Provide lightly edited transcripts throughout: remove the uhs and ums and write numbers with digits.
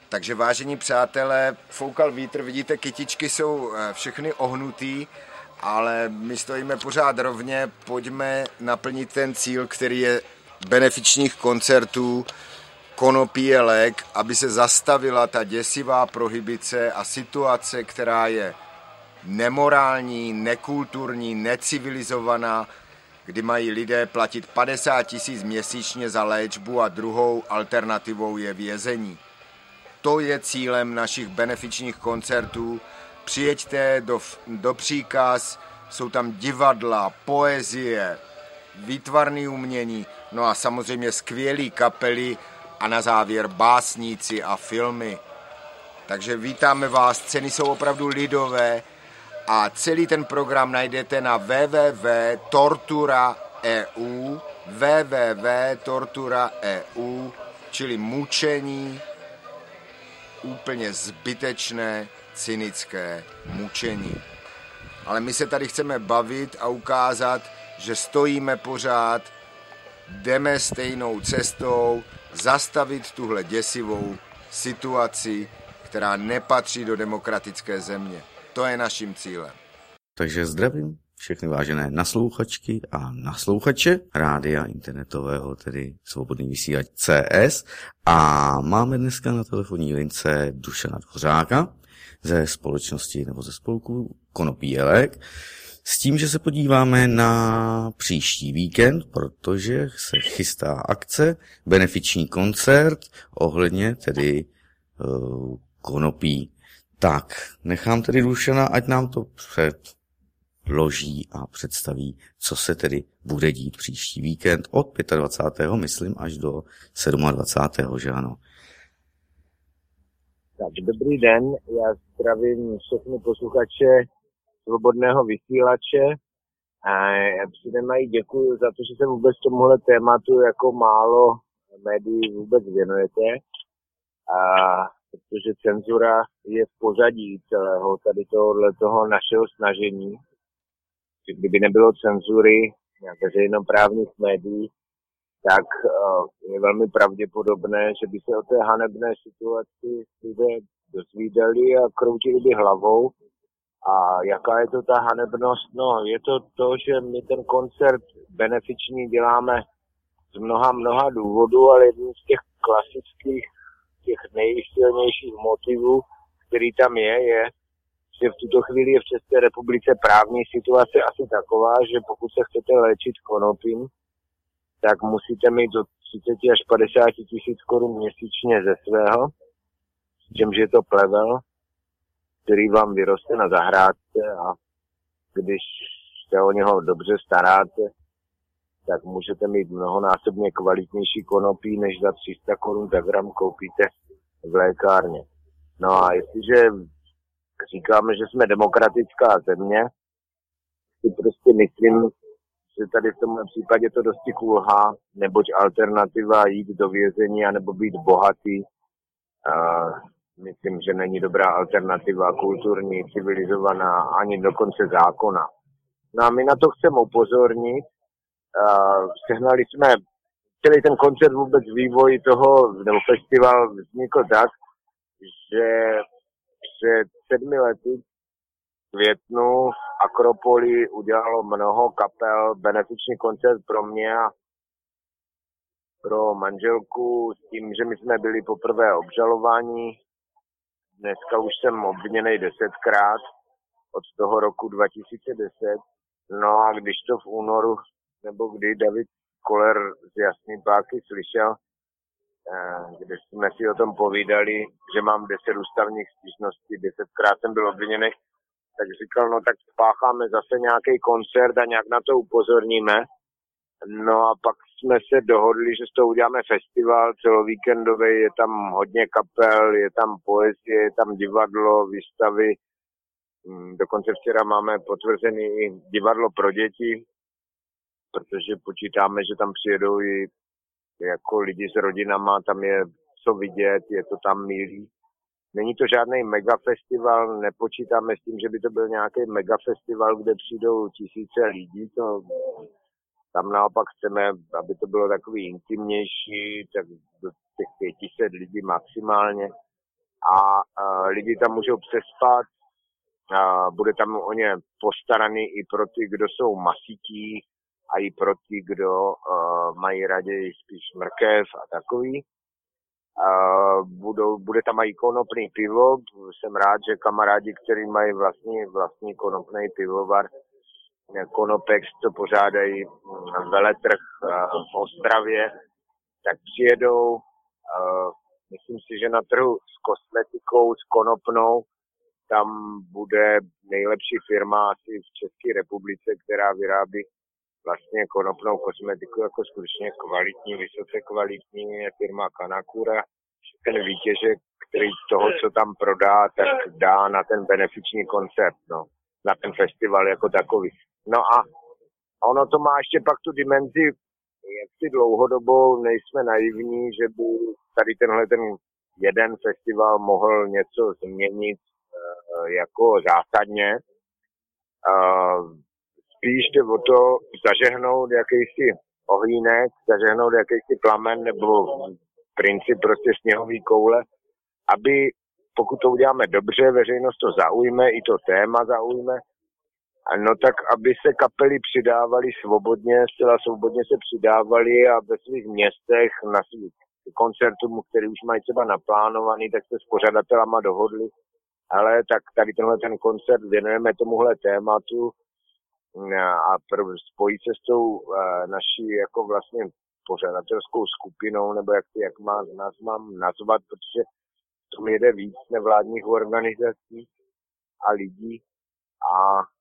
Takže vážení přátelé, foukal vítr, vidíte, kytičky jsou všechny ohnutý, ale my stojíme pořád rovně, pojďme naplnit ten cíl, který je benefičních koncertů Konopí je lék, aby se zastavila ta děsivá prohibice a situace, která je nemorální, nekulturní, necivilizovaná, kdy mají lidé platit 50 000 měsíčně za léčbu a druhou alternativou je vězení. To je cílem našich benefičních koncertů. Přijeďte do Příkaz, jsou tam divadla, poezie, výtvarné umění, no a samozřejmě skvělý kapely a na závěr básníci a filmy. Takže vítáme vás, ceny jsou opravdu lidové a celý ten program najdete na www.tortura.eu, čili mučení, úplně zbytečné, cynické mučení. Ale my se tady chceme bavit a ukázat, že stojíme pořád, jdeme stejnou cestou, zastavit tuhle děsivou situaci, která nepatří do demokratické země. To je naším cílem. Takže zdravím všechny vážené naslouchačky a naslouchače rádia internetového, tedy Svobodný vysílač CS. A máme dneska na telefonní lince Dušana Dvořáka ze společnosti nebo ze spolku Konopí je lék. S tím, že se podíváme na příští víkend, protože se chystá akce, benefiční koncert ohledně tedy konopí. Tak, nechám tedy Dušana, ať nám to předloží a představí, co se tedy bude dít příští víkend od 25. myslím až do 27. že ano. Tak, dobrý den, já zdravím všechny posluchače Svobodného vysílače a já předem mají děkuji za to, že se vůbec tomuhle tématu jako málo médií vůbec věnujete, a protože cenzura je v pozadí celého tady toho našeho snažení. Kdyby nebylo cenzury veřejnoprávních médií, tak je velmi pravděpodobné, že by se o té hanebné situaci lidé dozvídali a kroutili by hlavou. A jaká je to ta hanebnost? No, je to, že my ten koncert benefiční děláme z mnoha důvodů, ale jedním z těch klasických, těch nejsilnějších motivů, který tam je, že v tuto chvíli je v České republice právní situace asi taková, že pokud se chcete léčit konopím, tak musíte mít do 30 až 50 tisíc korun měsíčně ze svého, čímž je to plevel, který vám vyroste na zahrádce a když se o něho dobře staráte, tak můžete mít mnohonásobně kvalitnější konopí, než za 300 korun za gram koupíte v lékárně. No a jestliže říkáme, že jsme demokratická země, si prostě myslím, že tady v tomhle případě to dosti kulhá, neboť alternativa jít do vězení anebo být bohatý, myslím, že není dobrá alternativa kulturní, civilizovaná, ani dokonce zákona. No a my na to chceme upozornit. Sehnali jsme celý ten koncert, vůbec vývoj toho, nebo festival vznikl tak, že před 7 lety v květnu v Akropoli udělalo mnoho kapel benefiční koncert pro mě a pro manželku s tím, že my jsme byli poprvé obžalováni. Dneska už jsem obviněnej 10krát od toho roku 2010. No a když to v únoru, nebo kdy David Koller z Jasný Páky slyšel, kde jsme si o tom povídali, že mám 10 ústavních stížností, 10krát jsem byl obviněný, tak říkal, no tak spácháme zase nějaký koncert a nějak na to upozorníme. No a pak jsme se dohodli, že z toho uděláme festival celovíkendový, je tam hodně kapel, je tam poezie, je tam divadlo, výstavy. Dokonce včera máme potvrzený i divadlo pro děti, protože počítáme, že tam přijedou i jako lidi s rodinama, tam je co vidět, je to tam milý. Není to žádný megafestival, nepočítáme s tím, že by to byl nějaký megafestival, kde přijdou tisíce lidí, tam naopak chceme, aby to bylo takový intimnější, tak do těch 500 lidí maximálně. a lidi tam můžou přespat, bude tam o ně postaraný i pro ty, kdo jsou masití a i pro ty, kdo mají raději spíš mrkev a takový. Bude tam i konopný pivo. Jsem rád, že kamarádi, kteří mají vlastní konopný pivovar Konopex, to pořádají veletrh v Ostravě, tak přijedou. Myslím si, že na trhu s kosmetikou, s konopnou, tam bude nejlepší firma asi v České republice, která vyrábí vlastně konopnou kosmetiku jako skutečně kvalitní, vysoce kvalitní, je firma Kanakura. Ten výtěžek, který toho, co tam prodá, tak dá na ten benefiční koncert, no, na ten festival jako takový. No a ono to má ještě pak tu dimenzi, jak si dlouhodobou nejsme naivní, že by tady ten jeden festival mohl něco změnit jako zásadně. Spíš jde o to zažehnout jakýsi ohýnek, zažehnout jakýsi plamen nebo princip prostě sněhový koule, aby pokud to uděláme dobře, veřejnost to zaujme, i to téma zaujme, no tak aby se kapely přidávaly svobodně, zcela svobodně se přidávaly a ve svých městech na svých koncertům, který už mají třeba naplánovaný, tak se s pořadatelama dohodli, ale tak tady ten koncert věnujeme tomuhle tématu a spojit se s tou naší jako vlastně pořadatelskou skupinou, nebo jak nás mám nazvat, protože to jede víc nevládních organizací a lidí a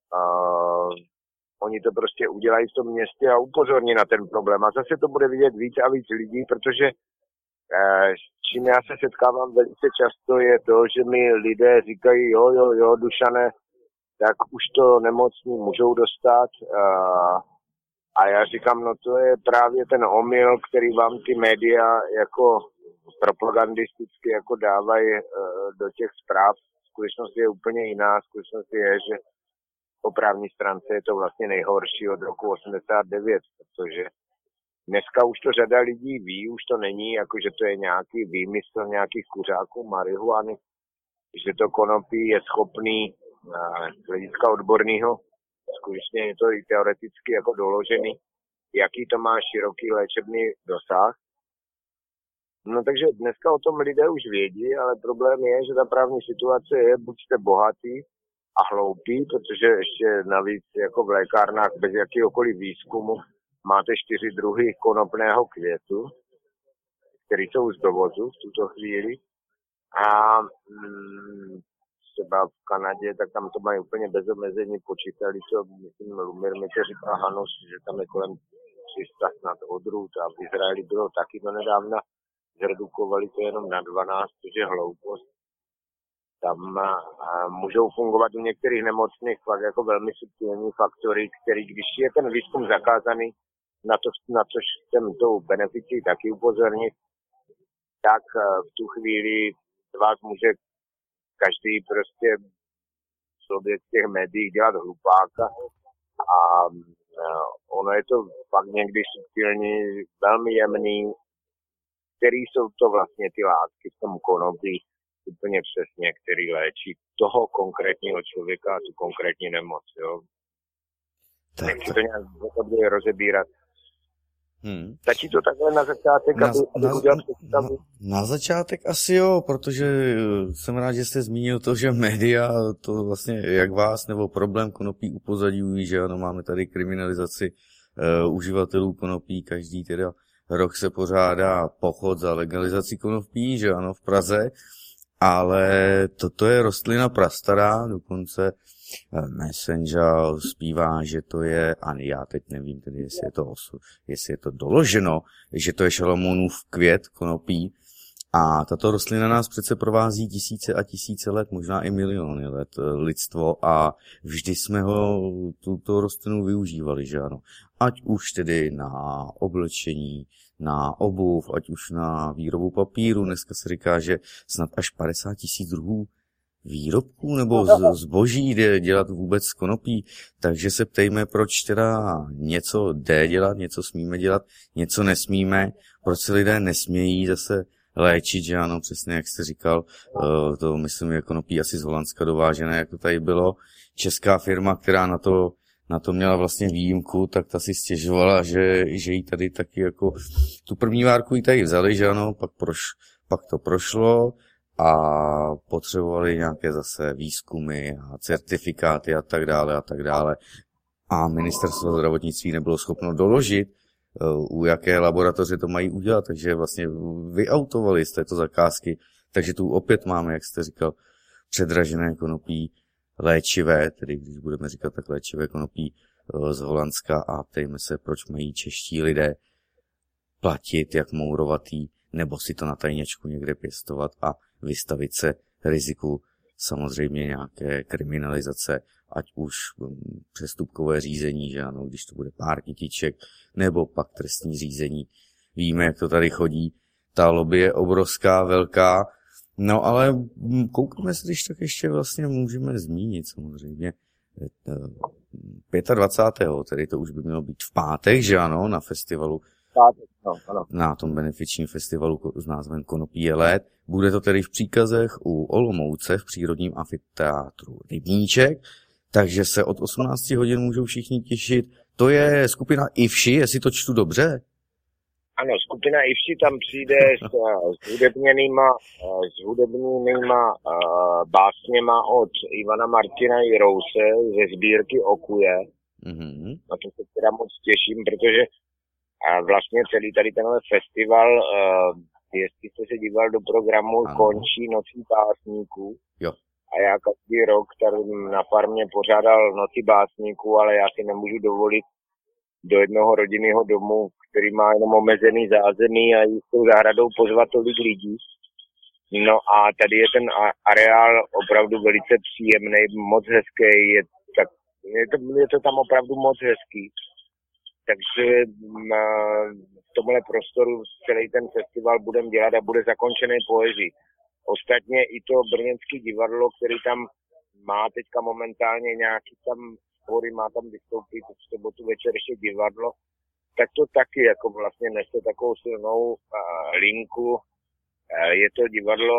oni to prostě udělají v tom městě a upozorní na ten problém. A zase to bude vidět víc a víc lidí, protože s čím já se setkávám velice často je to, že mi lidé říkají, jo, Dušane, tak už to nemocní můžou dostat. A já říkám, no to je právě ten omyl, který vám ty média jako propagandisticky jako dávají do těch zpráv. Skutečnost je úplně jiná. Skutečnost je, že po právní stránce je to vlastně nejhorší od roku 89, protože dneska už to řada lidí ví, už to není, jako že to je nějaký výmysl nějakých kuřáků marihuany, že to konopí je schopný z hlediska odborného, skutečně je to i teoreticky jako doložený, jaký to má široký léčebný dosah. No takže dneska o tom lidé už vědí, ale problém je, že ta právní situace je, buď jste bohatý a hloupý, protože ještě navíc jako v lékárnách bez jakýhokoliv výzkumu máte 4 druhy konopného květu, které jsou z dovozu v tuto chvíli. A třeba v Kanadě, tak tam to mají úplně bez omezení, počítali to, myslím, Lumir mi to říká Hanos, že tam je kolem 300 snad odrůd a v Izraeli bylo taky do nedávna, zredukovali to jenom na 12, což je hloupost. Tam můžou fungovat u některých nemocných fakt jako velmi subtilní faktory, který, když je ten výzkum zakázaný, na což chcem tou beneficí taky upozornit, tak v tu chvíli vás může každý prostě v sobě z těch médií dělat hlupáka a ono je to fakt někdy subtilní, velmi jemný, který jsou to vlastně ty látky v tom konopí úplně přesně, který léčí toho konkrétního člověka a tu konkrétní nemoc, jo. Nechci to nějak rozebírat. Stačí to takhle na začátek, aby udělal představu? Na začátek asi jo, protože jsem rád, že jste zmínil to, že média to vlastně jak vás nebo problém konopí upozadňují, že ano, máme tady kriminalizaci uživatelů konopí, každý teda rok se pořádá pochod za legalizací konopí, že ano, v Praze, ale toto je rostlina prastará, dokonce Messenger zpívá, že to je, a já teď nevím tedy, jestli je to doloženo, že to je Šalamounův květ konopí, a tato rostlina nás přece provází tisíce a tisíce let, možná i miliony let lidstvo a vždy jsme tuto rostlinu využívali, že ano. Ať už tedy na oblečení, na obuv, ať už na výrobu papíru, dneska se říká, že snad až 50 000 druhů výrobků nebo zboží jde dělat vůbec z konopí, takže se ptejme, proč teda něco jde dělat, něco smíme dělat, něco nesmíme, proč se lidé nesmějí zase léčit, že ano, přesně jak jste říkal, to myslím je konopí asi z Holandska dovážené, jak to tady bylo. Česká firma, která na to měla vlastně výjimku, tak ta si stěžovala, že jí tady taky jako tu první várku jí tady vzali, že ano, pak to prošlo a potřebovali nějaké zase výzkumy a certifikáty a tak dále. A ministerstvo zdravotnictví nebylo schopno doložit, u jaké laboratoře to mají udělat, takže vlastně vyautovali z této zakázky, takže tu opět máme, jak jste říkal, předražené konopí léčivé, tedy když budeme říkat tak léčivé konopí z Holandska a ptejme se, proč mají čeští lidé platit jak mourovatý, nebo si to na tajněčku někde pěstovat a vystavit se riziku samozřejmě nějaké kriminalizace, ať už přestupkové řízení, že ano, když to bude pár kytiček, nebo pak trestní řízení. Víme, jak to tady chodí. Ta lobby je obrovská, velká. No ale koukíme se, když tak ještě vlastně můžeme zmínit samozřejmě 25. tedy to už by mělo být v pátek, že ano, na festivalu, na tom benefičním festivalu s názvem Konopí je lét. Bude to tedy v Příkazech u Olomouce v přírodním amfiteátru Rybníček, takže se od 18 hodin můžou všichni těšit. To je skupina Ivši, jestli to čtu dobře? Ano, skupina Ivši tam přijde s hudebnými básněma od Ivana Martina Jirouse ze sbírky Okuje. Mm-hmm. Na to se teda moc těším, protože vlastně celý tady tenhle festival, jestli jste se díval do programu, ano, končí Nocí básníků. Jo. A já každý rok tady na farmě pořádal Noci básníků, ale já si nemůžu dovolit do jednoho rodinného domu, který má jenom omezený zázemí a jistou zahradou pozvat tolik lidí. No a tady je ten areál opravdu velice příjemný, moc hezký, je to tam opravdu moc hezký. Takže v tomhle prostoru celý ten festival budeme dělat a bude zakončený poezí. Ostatně i to brněnské divadlo, který tam má teďka momentálně nějaký tam spory, má tam vystoupit v sobotu večer ještě divadlo, tak to taky jako vlastně nese takovou silnou linku. Je to divadlo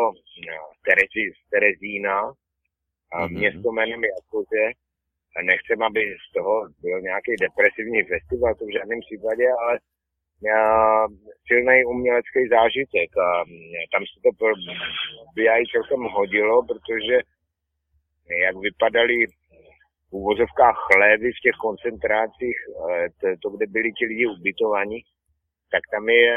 z Terezína, město jménem Jakoře. Nechcem, aby z toho byl nějaký depresivní festival, to v žádném případě, ale silný umělecký zážitek. A tam se to i celkem hodilo, protože jak vypadaly v uvozovkách chlévy v těch koncentrácích, to, kde byli ti lidi ubytovaní, tak tam je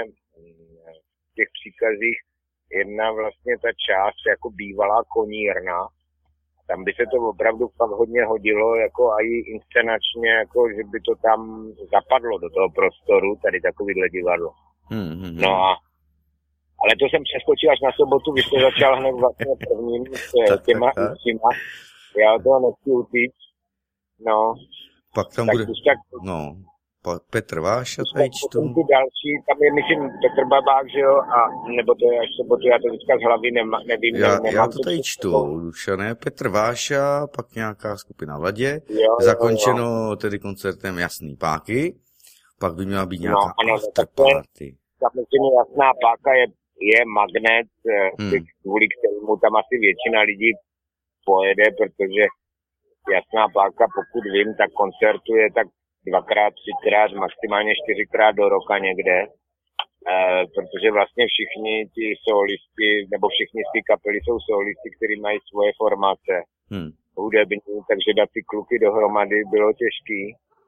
v těch příkazích jedna vlastně ta část jako bývalá konírna. Tam by se to opravdu fakt hodně hodilo, jako i inscenačně, jako že by to tam zapadlo do toho prostoru, tady takovýhle divadlo. No a ale to jsem přeskočil až na sobotu, vy jste začal hned vlastně prvním s těma účima. Já toho nechci utíct. No. Pak tam tak bude, no, Petr Váša tady čtu. Ty další, tam je myslím Petr Babák, že jo, a nebo to je až sobotu, já to vždycky z hlavy nevím. Já to tady čtu, Dušané, Petr Váša, pak nějaká skupina v Ladě, zakončeno tedy koncertem Jasný páky, pak by měla být nějaká afterparty. Samozřejmě Jasná páka je magnet, kvůli kterému tam asi většina lidí pojede, protože Jasná páka, pokud vím, tak koncertuje tak 2x, 3x, maximálně 4x do roka někde, protože vlastně všichni ti solisti, nebo všichni z té kapely jsou solisti, kteří mají svoje formace hudební, takže dát ty kluky dohromady bylo těžký.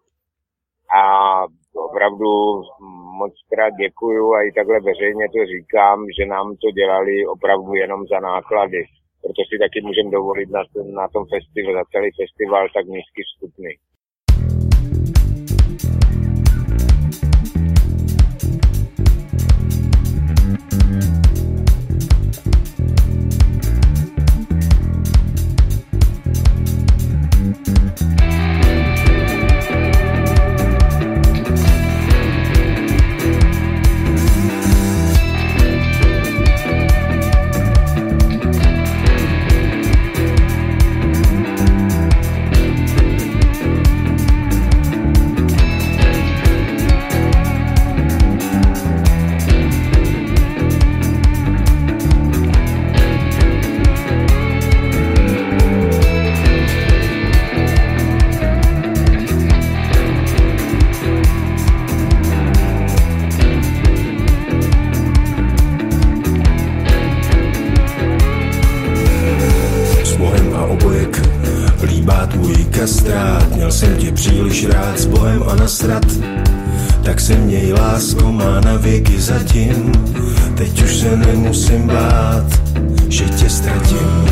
A opravdu moc krát děkuju a i takhle veřejně to říkám, že nám to dělali opravdu jenom za náklady. Proto si taky můžeme dovolit na tom festival, za celý festival tak nízký vstupný. tvůj kastrát. Měl jsem tě příliš rád, s Bohem a nasrat. Tak se měj, lásko má na věky zatím. Teď už se nemusím bát, že tě ztratím.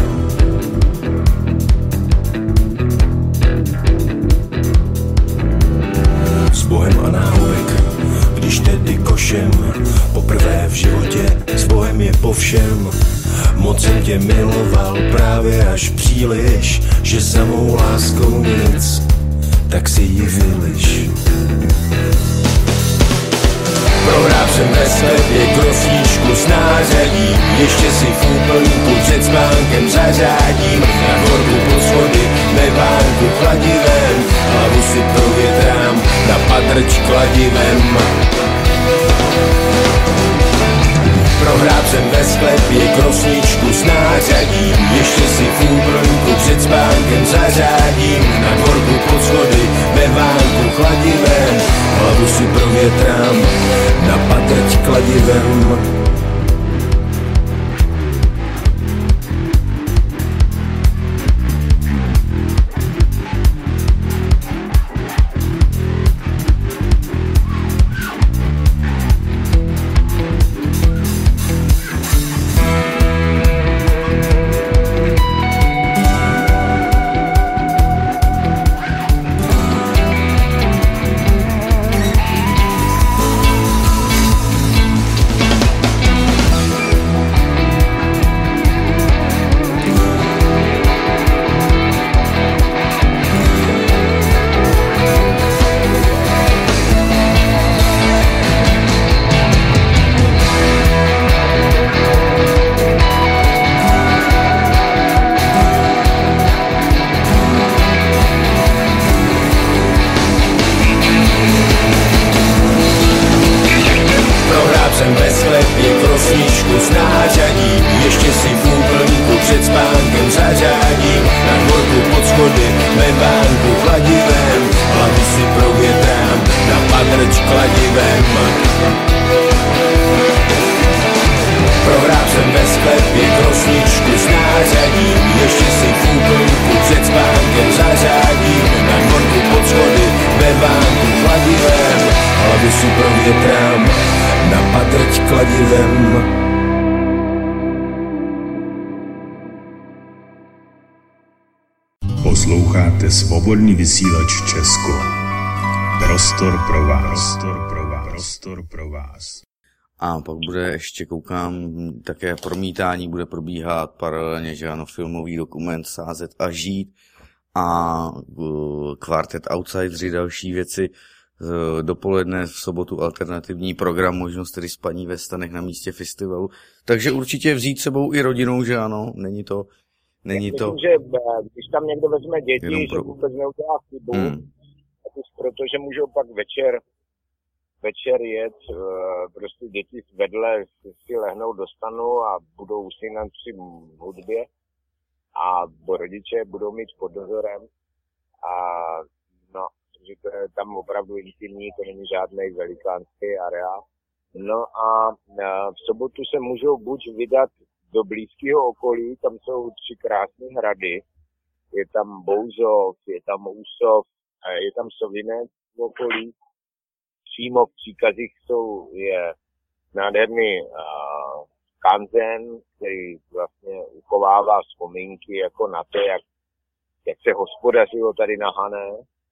S Bohem a náhubek, když tedy košem. Poprvé v životě s Bohem je po všem. Moc jsem tě miloval právě až příliš, že samou láskou nic, tak si ji vyliš. Prohrál jsem ve sklepě krosníčku s nářadím. Ještě si v úplňku před spánkem zařádím. Na dvorku pod schody, ve vánku kladivem. Hlavu si provětrám, na patrč kladivem. Prohrál jsem ve sklepě krosníčku s nářadím. Ještě si v úplňku před spánkem zařádím. Na dvorku pod schody, ve vánku kladivem. Hlavu si provětrám, na patrč kladivem. Posloucháte Svobodný vysílač Česko. Prostor pro vás. Prostor pro vás. A pak bude ještě, koukám, také promítání bude probíhat paralelně, že ano, filmový dokument Sázet a žít a kvartet Outsideri, další věci. Dopoledne v sobotu alternativní program, možnost tedy spaní ve stanech na místě festivalu. Takže určitě vzít sebou i rodinou, že ano, není to... Myslím, že když tam někdo vezme děti, že vůbec neudělá chybu, protože můžou pak večer jet, prostě děti vedle si lehnou do stanu a budou usínat při hudbě a rodiče budou mít pod dozorem a no, že to je tam opravdu intimní, to není žádný velikánský areál. No a v sobotu se můžou buď vydat do blízkého okolí, tam jsou 3 krásné hrady, je tam Bouzov, je tam Úsov, je tam Sovinec v okolí. Přímo v Příkazích je nádherný skanzen, který vlastně uchovává vzpomínky jako na to, jak se hospodařilo tady na Hané.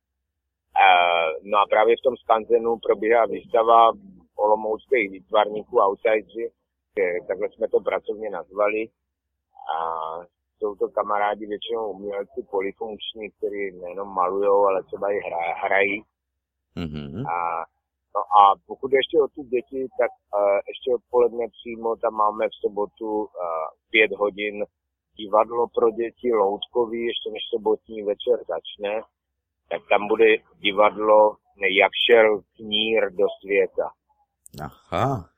No a právě v tom skanzenu probíhá výstava olomouckých výtvarníků Outsideri, takhle jsme to pracovně nazvali. A jsou to kamarádi většinou umělci polyfunkční, kteří nejenom malujou, ale třeba i hrají. Mm-hmm. A pokud ještě o ty děti, tak ještě odpoledne přímo tam máme v sobotu 5 hodin divadlo pro děti loutkový, ještě než sobotní večer začne, tak tam bude divadlo Jak šel knír do světa. Aha.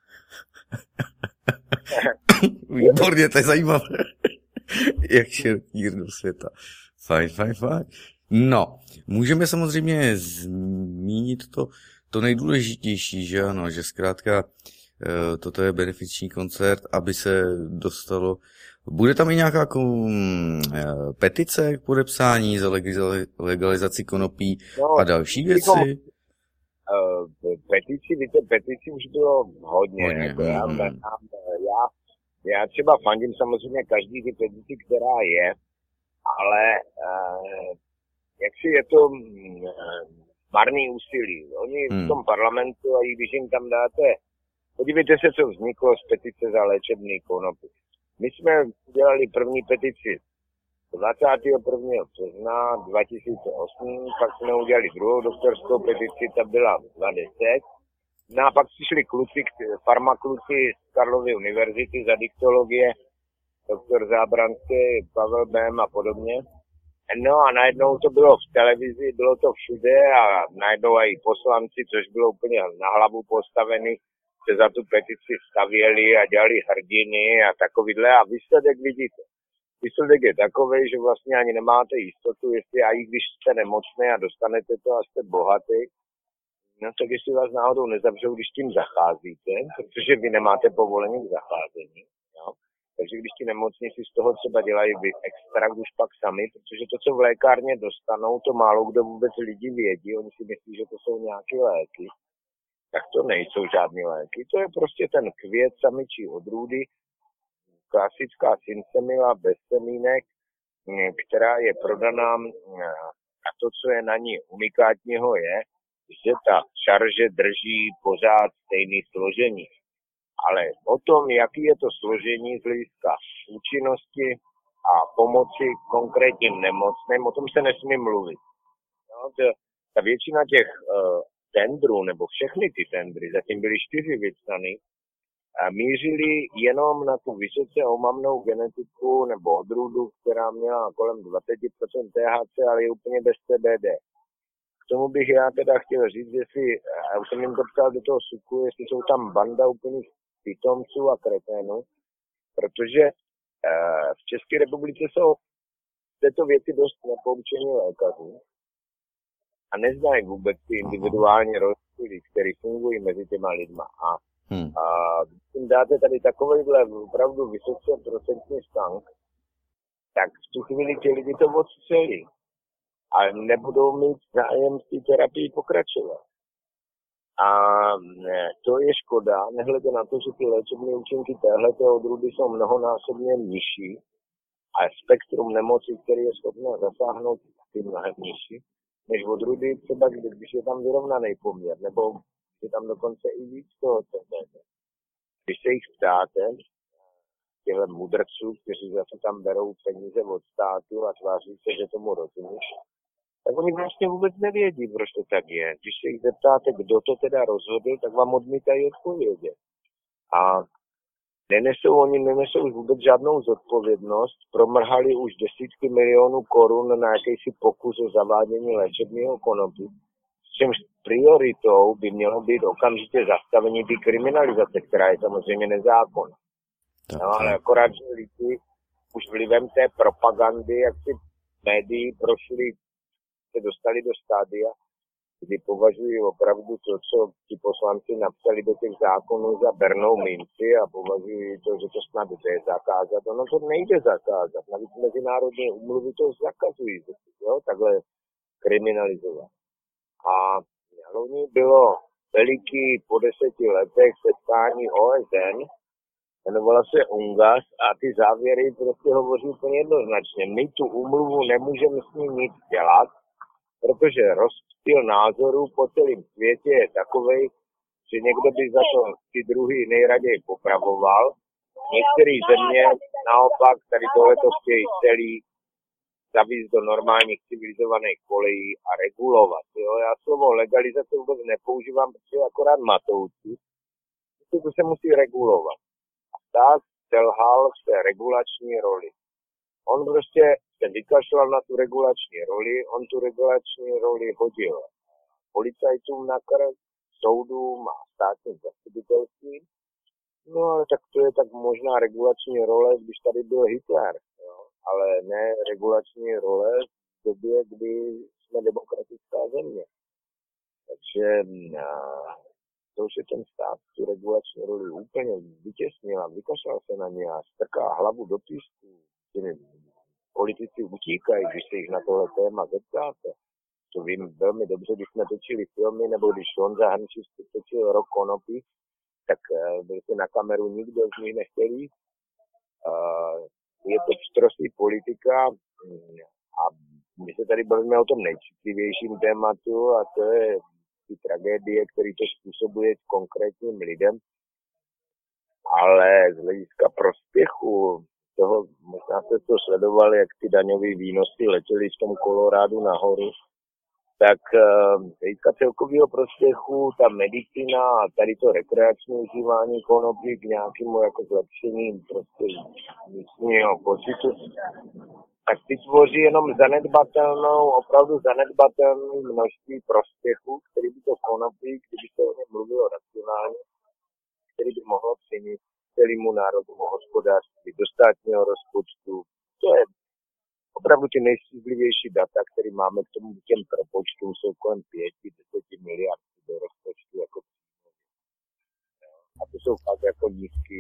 Výborně, to je zajímavé. Jak šel knír do světa. Fajn. No, můžeme samozřejmě zmínit to nejdůležitější, že ano, že zkrátka toto je benefiční koncert, aby se dostalo Bude tam i nějaká petice k podepsání za legalizaci konopí a další věci? Petici už bylo hodně. Jako já třeba fandím samozřejmě každý ty petici, která je, ale jaksi je to marný úsilí. Oni v tom parlamentu, a i když jim tam dáte, podívejte se, co vzniklo z petice za léčebný konopí. My jsme dělali první petici 21. března 2008, pak jsme udělali druhou doktorskou petici, ta byla 20. No a pak přišli farmakluci z Karlovy univerzity za diktologie, doktor Zábranský, Pavel Bém a podobně. No a najednou to bylo v televizi, bylo to všude a najednou i poslanci, což bylo úplně na hlavu postavený, se za tu petici stavěli a dělali hrdiny a takovýhle a výsledek vidíte. Výsledek je takový, že vlastně ani nemáte jistotu, jestli a i když jste nemocný a dostanete to a jste bohatý, no tak jestli vás náhodou nezavřou, když tím zacházíte, protože vy nemáte povolení k zacházení. Jo? Takže když ti nemocníci z toho třeba dělají extrakt už pak sami, protože to, co v lékárně dostanou, to málo kdo vůbec lidi vědí, oni si myslí, že to jsou nějaké léky, tak to nejsou žádné léky. To je prostě ten květ samičí odrůdy, klasická synsemila bez semínek, která je prodaná a to, co je na ní unikátního je, že ta šarže drží pořád stejné složení. Ale o tom, jaký je to složení z hlediska účinnosti a pomoci konkrétním nemocným, o tom se nesmí mluvit. No, ta většina těch tendrů, nebo všechny ty tendry, zatím byly 4 vypsaný, mířili jenom na tu vysoce omamnou genetiku nebo odrůdu, která měla kolem 20% THC, ale je úplně bez CBD. K tomu bych já teda chtěl říct, jestli, já už jsem jim to ptal do toho suku, jestli jsou tam banda úplných pitomců a kreténů, protože v České republice jsou této věci dost nepoučení lékařů a neznají vůbec ty individuální rozdíly, které fungují mezi těma lidma. A když jim dáte tady takovýhle opravdu vysoce procentní stank, tak v tu chvíli ti lidi to odstřelí a nebudou mít zájem v té terapii pokračovat. A to je škoda, nehledě na to, že ty léčebné účinky téhleté odrůdy jsou mnohonásobně nižší a spektrum nemocí, který je schopné zasáhnout, je mnohem nižší, než odrůdy třeba, když je tam vyrovnaný poměr, nebo je tam dokonce i víc toho CBD. Když se jich ptáte, těhle mudrců, kteří zase tam berou peníze od státu a tváří se, že tomu rozumí, tak oni vlastně vůbec nevědí, proč to tak je. Když se jich zeptáte, kdo to teda rozhodl, tak vám odmítají odpovědět. A oni nenesou už vůbec žádnou zodpovědnost, promrhali už desítky milionů korun na jakýsi pokus o zavádění léčebného konopí. S čímž prioritou by mělo být okamžitě zastavení té kriminalizace, která je samozřejmě nezákonná. No, ale akorát, že lidi už vlivem té propagandy, jak si médií se dostali do stádia, kdy považují opravdu to, co ti poslanci napsali do těch zákonů za bernou minci a považují to, že to snad jde zakázat. Ono to nejde zakázat. Navíc mezinárodní úmluvy to zakazují, jo, takhle kriminalizovat. A hlavně bylo veliký po 10 letech setkání OSN, jmenovala se UNGAS a ty závěry prostě hovoří úplně jednoznačně. My tu úmluvu nemůžeme s ní nic dělat, protože rozptyl názorů po celém světě je takovej, že někdo by za to ty druhý nejraději popravoval. Některé země naopak tady tohleto chtějí celý zavízt do normálních civilizovaných kolejí a regulovat. Jo? Já slovo legalizace vůbec nepoužívám, protože je akorát matoucí. To se musí regulovat. A stát selhal v té regulační roli. On prostě se vykašlal na tu regulační roli, on tu regulační roli hodil policajtům na krk, soudům a státním zastupitelstvím. No ale tak to je tak možná regulační role, když tady byl Hitler, jo? Ale ne regulační role v době, kdy jsme demokratická země. Takže to už je ten stát tu regulační roli úplně vytěsnil a vykašlal se na ně a strká hlavu do písku. Politici utíkají, když se jich na tohle téma zeptáte. To vím velmi dobře, když jsme točili filmy, nebo když Honza Hrnčířský točil Rok konopí, tak byl si na kameru nikdo z nich nechtěl jít. Je to pštrostý politika a my se tady bavíme o tom nejcitlivějším tématu a to je ty tragédie, které to způsobuje konkrétním lidem. Ale z hlediska prospěchu toho, možná jste to sledovali, jak ty daňové výnosy letěly v tom Kolorádu nahoru, tak teďka celkového prospěchu, ta medicína a tady to rekreační užívání konopí k nějakému jako zlepšení prostě vnitřního pocitu, tak ty tvoří jenom opravdu zanedbatelné množství prospěchu, který by to konopí, kdyby se o něm mluvilo racionálně, který by mohlo přinést celému národnímu hospodářství, do státního rozpočtu. To je opravdu ty nejstřízlivější data, které máme k tomu těm propočtům, jsou kolem 5-10 miliard do rozpočtu jako a to jsou fakt jako nízký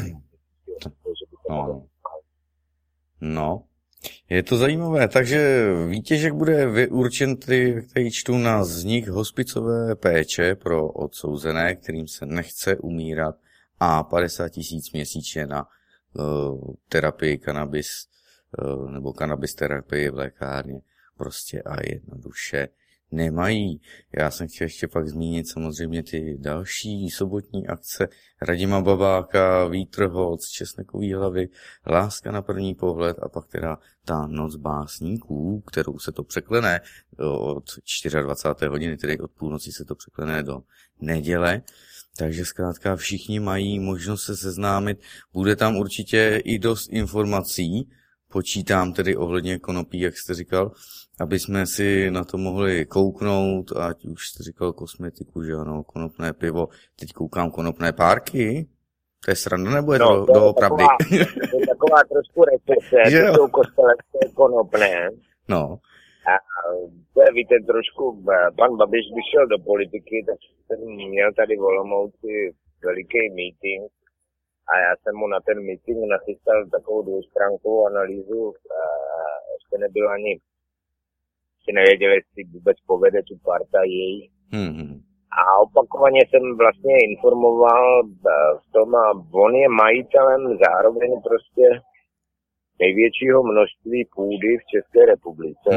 No, je to zajímavé, takže výtěžek bude určen který čtu na vznik hospicové péče pro odsouzené, kterým se nechce umírat a 50 000 měsíčně na terapii kanabis nebo kanabis terapii v lékárně prostě a jednoduše nemají. Já jsem chtěl ještě pak zmínit samozřejmě ty další sobotní akce Radima Babáka, Vítr-Hoc, Česnekový hlavy, Láska na první pohled a pak teda ta Noc básníků, kterou se to překlene od 24. hodiny, tedy od půlnoci se to překlene do neděle. Takže zkrátka všichni mají možnost se seznámit. Bude tam určitě i dost informací, počítám tedy ohledně konopí, jak jste říkal, aby jsme si na to mohli kouknout, ať už jste říkal kosmetiku, že ano, konopné pivo. Teď koukám konopné párky. To je sranda, nebo je to doopravdy? To je taková trošku recese, to jsou kostelecké konopné. No. A to je, víte, trošku, pan Babiš by šel do politiky, tak jsem měl tady v Olomouci veliký meeting a já jsem mu na ten meeting nachystal takovou dvoustránkovou analýzu a ještě nebyl ani, ještě nevěděl, jestli vůbec povede tu partaj. A opakovaně jsem vlastně informoval v tom a on je majitelem zároveň prostě největšího množství půdy v České republice.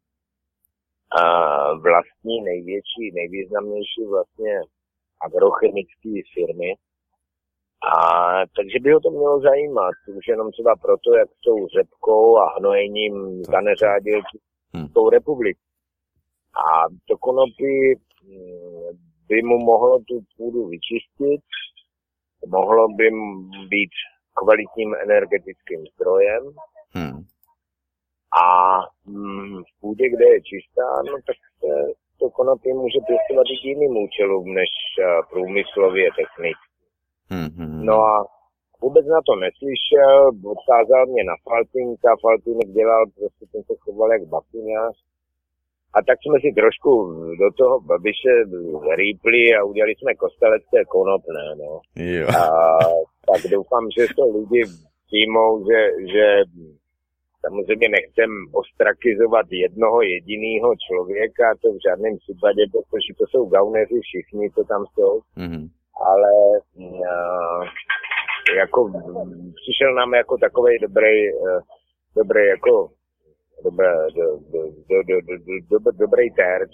A vlastní nejvýznamnější vlastně agrochemické firmy. A takže by ho to mělo zajímat, už jenom třeba proto, jak s tou řepkou a hnojením zaneřádil tou republiku. A to konopí by mu mohlo tu půdu vyčistit, mohlo by být kvalitním energetickým zdrojem. A v půdě, kde je čistá, no tak to konopí může pěstovat i k jiným účelům než průmyslově technicky. No a vůbec na to neslyšel, odkázal mě na Faltýnka, Faltýnek dělal, prostě ten se choval jak bakuňář. A tak jsme si trošku do toho Babiše rýpli a udělali jsme kostelecké konopné, no. A tak doufám, že to lidi přijmou, že samozřejmě nechcem ostrakizovat jednoho jediného člověka, to v žádném případě, protože to jsou gauneři všichni, co tam jsou. Ale jako přišel nám jako takovej dobrý terč.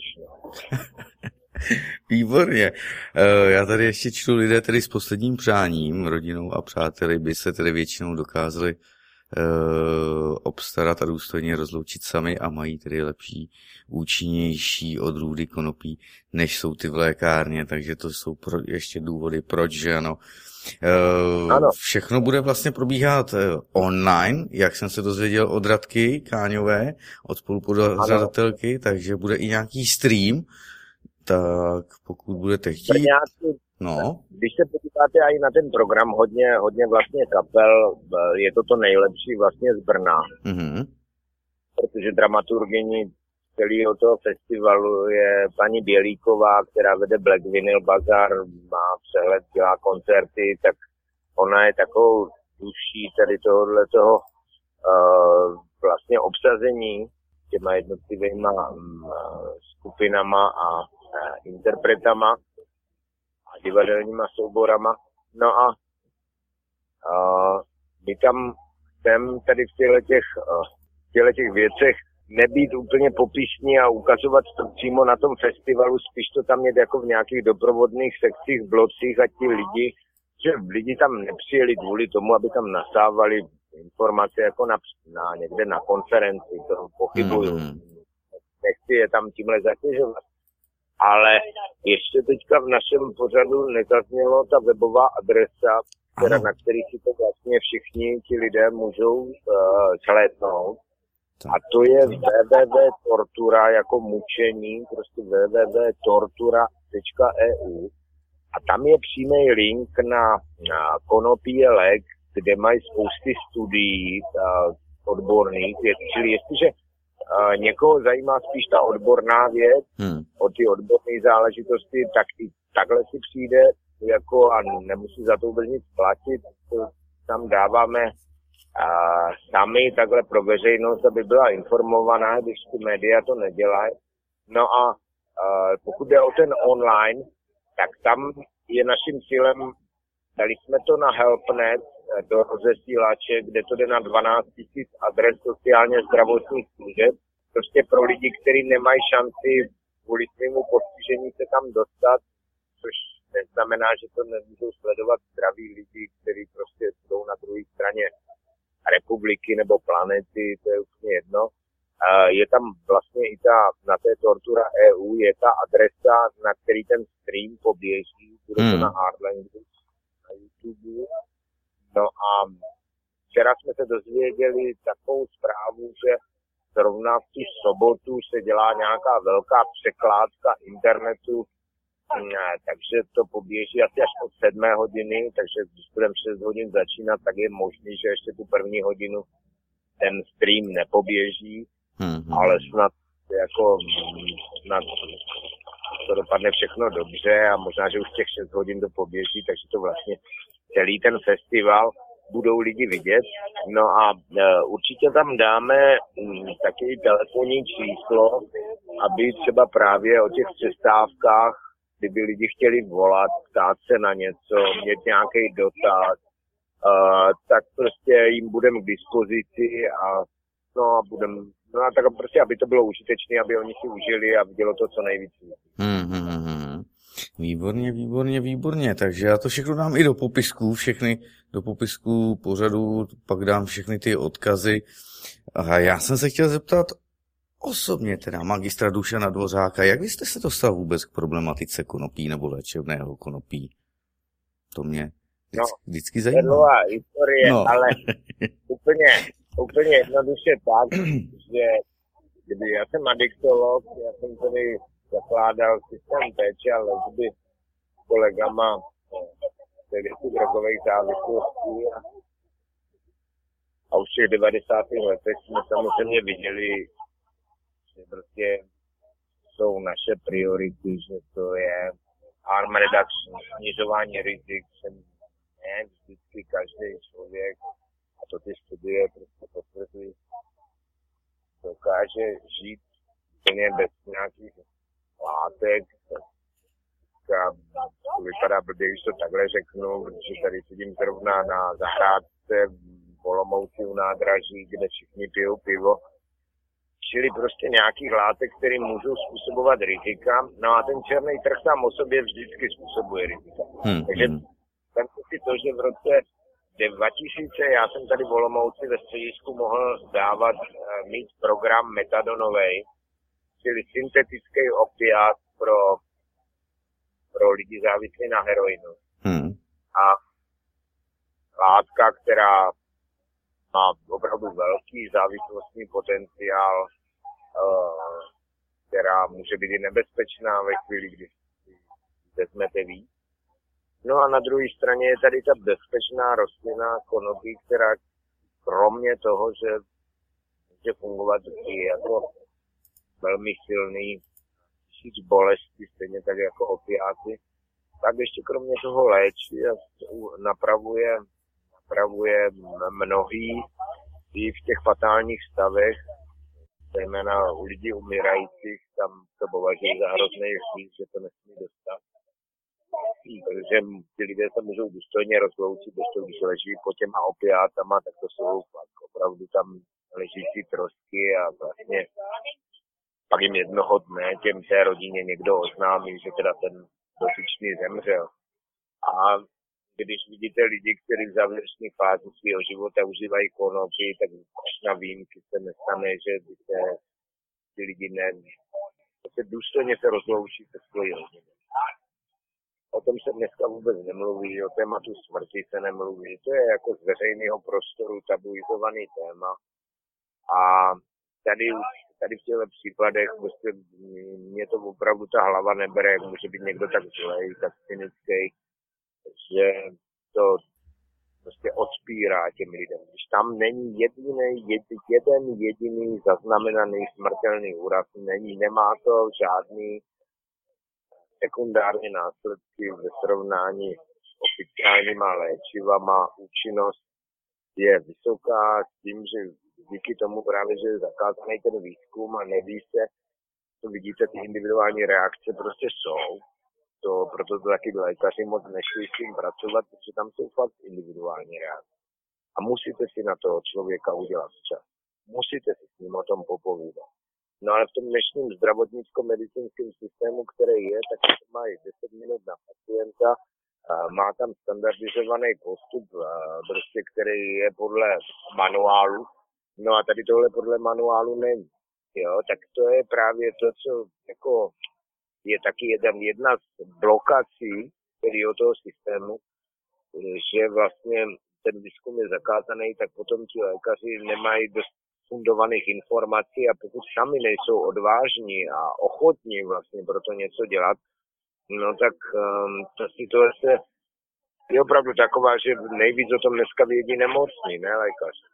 Výborně. Já tady ještě čtu lidé tedy s posledním přáním, rodinou a přáteli by se tedy většinou dokázali obstarat a důstojně rozloučit sami a mají tedy lepší, účinnější odrůdy konopí, než jsou ty v lékárně, takže to jsou ještě důvody, proč, že ano. Všechno bude vlastně probíhat online, jak jsem se dozvěděl od Radky Káňové, od spolupořadatelky, takže bude i nějaký stream, tak pokud budete chtít. No. Když se podíváte i na ten program, hodně vlastně kapel, je to nejlepší vlastně z Brna. Protože dramaturgyni celého toho festivalu je paní Bělíková, která vede Black Vinyl Bazaar, má přehled, dělá koncerty, tak ona je takovou duší tady tohoto vlastně obsazení těma jednotlivýma skupinama a interpretama a divadelníma souborama. No a my tam chceme tady v těch věcech nebýt úplně popíšní a ukazovat to přímo na tom festivalu, spíš to tam mít jako v nějakých doprovodných sekcích, blocích a ti lidi tam nepřijeli kvůli tomu, aby tam nasávali informace jako někde na konferenci, to pochybuju. Nechci je tam tímhle zatěžovat. Ale ještě teďka v našem pořadu nezaznělo ta webová adresa, na který si to vlastně všichni ti lidé můžou zhlédnout. A to je www.tortura jako mučení, prostě www.tortura.eu. A tam je přímý link na konopí je lék, kde mají spousty studií odborných. Čili jestliže někoho zajímá spíš ta odborná věc, o ty odborné záležitosti, tak i takhle si přijde jako a nemusí za to vůbec nic platit. Tam dáváme sami takhle pro veřejnost, aby byla informovaná, když ty média to nedělají. No a pokud jde o ten online, tak tam je naším cílem, dali jsme to na HelpNet do rozesílače, kde to jde na 12 000 adres sociálně zdravotních služeb. Prostě pro lidi, kteří nemají šanci kvůli svému postižení se tam dostat, což neznamená, že to nemůžou sledovat zdraví lidi, kteří prostě jsou na druhé straně republiky nebo planety, to je úplně jedno. Je tam vlastně i na té Tortura EU je ta adresa, na který ten stream poběží, bude to na Art Language na YouTube. No a včera jsme se dozvěděli takovou zprávu, že zrovna v tu sobotu se dělá nějaká velká překládka internetu, takže to poběží asi až od 7 hodiny, takže když budeme 6 hodin začínat, tak je možný, že ještě tu první hodinu ten stream nepoběží, ale snad to dopadne všechno dobře a možná, že už těch 6 hodin to poběží, takže to vlastně celý ten festival budou lidi vidět. No a určitě tam dáme taky telefonní číslo, aby třeba právě o těch přestávkách, kdyby lidi chtěli volat, ptát se na něco, mít nějaký dotaz, tak prostě jim budeme k dispozici a tak prostě, aby to bylo užitečné, aby oni si užili a vidělo to co nejvíc. Výborně. Takže já to všechno dám i do popisků, do popisků pořadu, pak dám všechny ty odkazy. A já jsem se chtěl zeptat osobně teda magistra Dušana Dvořáka, jak vy jste se dostal vůbec k problematice konopí nebo léčebného konopí? To mě vždycky zajímá. Dlouhá historie, ale úplně jednoduše tak, že kdyby já jsem adiktolog, já jsem tady zakládal systém péče a léčby s kolegama ve věci drogových závislostí a už v těch 90. letech jsme samozřejmě viděli, že prostě jsou naše priority, že to je harm reduction, snižování rizik, že ne vždycky každý člověk, a to ty studie prostě potvrdují, dokáže žít úplně bez nějakých látek. To vypadá blbě, když to takhle řeknu, protože tady sedím zrovna na zahrádce v Olomouci u nádraží, kde všichni pijou pivo. Čili prostě nějakých látek, které můžou způsobovat rizika. No a ten černý trh sám o sobě vždycky způsobuje rizika. Takže vemte si to, že v roce 2000 já jsem tady v Olomouci ve středisku mohl mít program metadonovej, čili syntetický opiát pro lidi závislí na heroinu. A látka, která má opravdu velký závislostní potenciál, která může být i nebezpečná ve chvíli, kdy vezmete víc. No a na druhé straně je tady ta bezpečná rostlina konopí, která kromě toho, že může fungovat i jako velmi silný, tisíc bolesti, stejně tak jako opiáty, tak ještě kromě toho léčí a napravuje mnohý i v těch fatálních stavech, zejména u lidí umírajících, tam to považují za hrozný hřích, že to nesmí dostat. Protože ty lidé se můžou důstojně rozloučit, když leží po těma opiátama, tak to jsou opravdu tam ležící trosky a vlastně pak jim jednoho dne těm té rodině někdo oznámí, že teda ten dotyčný zemřel. A když vidíte lidi, kteří v závěrečné fázi svého života užívají konopí, tak až na výjimky se nestane, že by se ty lidi důstojně se rozloučí se svojí rodinou. O tom se dneska vůbec nemluví, o tématu smrti se nemluví. To je jako z veřejného prostoru tabuizovaný téma. A tady v těchto případech prostě mě to opravdu ta hlava nebere, jak může být někdo tak zlej, tak cynický, že to prostě odpírá těm lidem. Když tam není jeden jediný zaznamenaný smrtelný úraz, nemá to žádný sekundární následky ve srovnání s oficiálníma léčivama. Účinnost je vysoká s tím, že díky tomu právě, že je zakázaný ten výzkum a neví se, to vidíte, ty individuální reakce prostě jsou. Proto to taky lékaři moc nešli s tím pracovat, protože tam jsou fakt individuální reakce. A musíte si na toho člověka udělat čas. Musíte si s ním o tom popovídat. No ale v tom dnešním zdravotnicko-medicínském systému, který je, tak to má 10 minut na pacienta, má tam standardizovaný postup, prostě, který je podle manuálu. No a tady tohle podle manuálu není. Jo, tak to je právě to, co jako je taky jedna z blokací toho systému, že vlastně ten výzkum je zakázaný, tak potom ti lékaři nemají dost fundovaných informací a pokud sami nejsou odvážní a ochotní vlastně pro to něco dělat, no tak ta situace je opravdu taková, že nejvíc o tom dneska vědí nemocní, ne lékaři.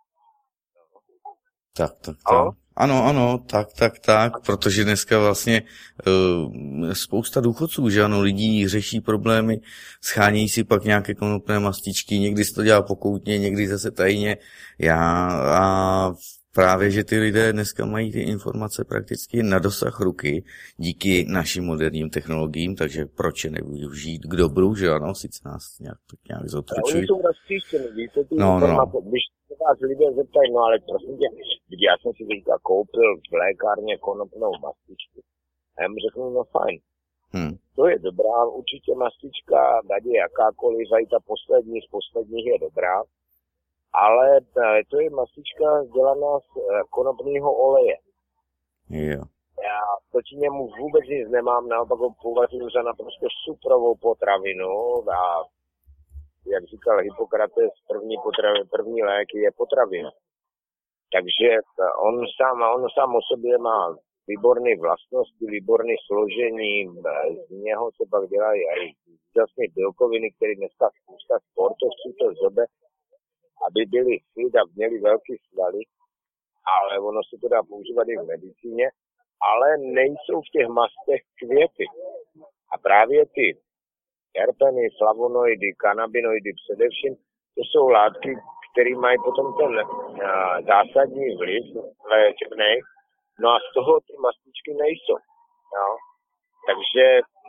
Tak. Ano, tak, protože dneska vlastně spousta důchodců, že ano, lidí řeší problémy, schánějí si pak nějaké konopné mastičky, někdy se to dělá pokoutně, někdy zase tajně. A právě, že ty lidé dneska mají ty informace prakticky na dosah ruky díky našim moderním technologiím, takže proč je nevyužít k dobru, že ano, sice nás nějak zotročují. Oni jsou rozpříštěni, víte, ty informace, když vás lidé zeptají, no ale prosím tě, já jsem si teďka koupil v lékárně konopnou mastičku. A já mu řeknu, no fajn. To je dobrá, určitě mastička, ať je jakákoliv, i ta poslední z posledních je dobrá. Ale to je mastička dělaná z konopného oleje. Jo. Já proti němu vůbec nic nemám, naopak ho považuji za naprosto suprovou potravinu a jak říkal Hippokrates, první lék je potravina. Takže on sám o sobě má výborné vlastnosti, výborné složení, z něho se pak dělají i úžasné bílkoviny, které dneska spousta sportovců to zobe, aby byli fit a měli velký svaly, ale ono se to dá používat i v medicíně, ale nejsou v těch mastech květy. A právě ty terpeny, flavonoidy, kanabinoidy především, to jsou látky, které mají potom ten zásadní vliv léčebný, no a z toho ty mastičky nejsou. No. Takže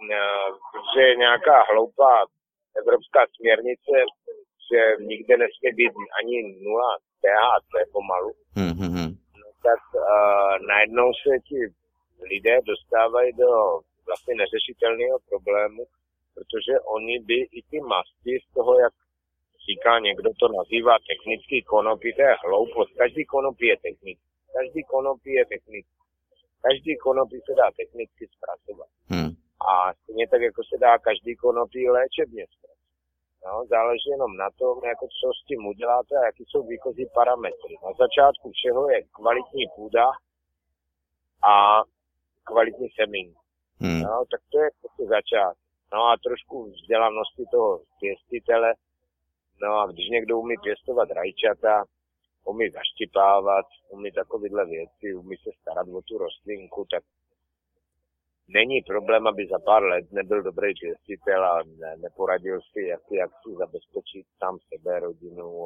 nějaká hloupá evropská směrnice, že nikde nesmí být ani 0 THC pomalu, no, tak najednou se ti lidé dostávají do vlastně neřešitelného problému, protože oni by i ty masti z toho, jak říká někdo, to nazývá technický konopí, to je hloupost. Každý konopí je technický. Každý konopí se dá technicky zpracovat. A stejně tak, jako se dá každý konopí léčebně zpracovat. No, záleží jenom na tom, jako co s tím uděláte a jaký jsou výchozí parametry. Na začátku všeho je kvalitní půda a kvalitní semínky. No, tak to je prostě začátek. No a trošku vzdělanosti toho pěstitele. No a když někdo umí pěstovat rajčata, umí zaštěpávat, umí takovéhle věci, umí se starat o tu rostlinku, tak není problém, aby za pár let nebyl dobrý pěstitel a neporadil si, jak si zabezpečit sám sebe, rodinu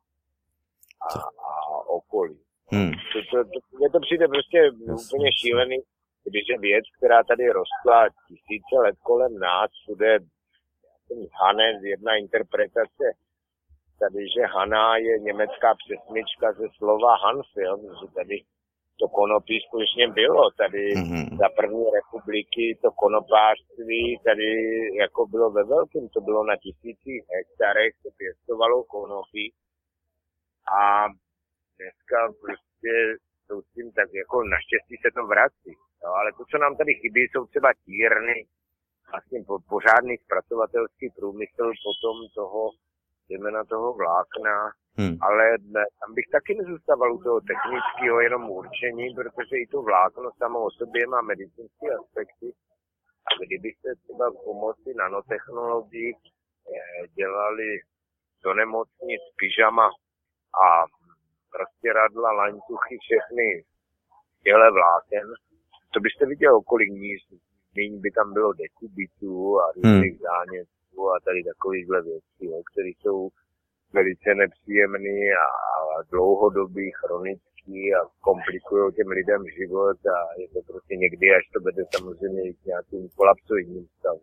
a okolí. Mně to přijde prostě úplně šílený, když je věc, která tady rostla tisíce let kolem nás, všude Hannes, jedna interpretace, tady, že Hana je německá přesmička ze slova Hans, jo, že tady to konopí skutečně bylo, tady za první republiky to konopářství tady jako bylo ve velkém, to bylo na tisících hektarech, se pěstovalo konopí a dneska prostě jsou s tím tak jako naštěstí se to vrací, jo, ale to, co nám tady chybí, jsou třeba tírny, vlastně pořádný zpracovatelský průmysl potom toho, zejména toho vlákna, ale tam bych taky nezůstával u toho technického jenom určení, protože i to vlákno samo o sobě má medicínské aspekty a kdybyste třeba pomocí nanotechnologií dělali do nemocnic pyžama a roztěradla, laňtuchy, všechny těle vláken, to byste viděl, kolik míň by tam bylo dekubitů a různých zánětů a tady takovýchhle věcí, které jsou velice nepříjemný a dlouhodobý, chronický a komplikují těm lidem život a je to prostě někdy, až to bude samozřejmě i k nějakým kolapsoidním stavu.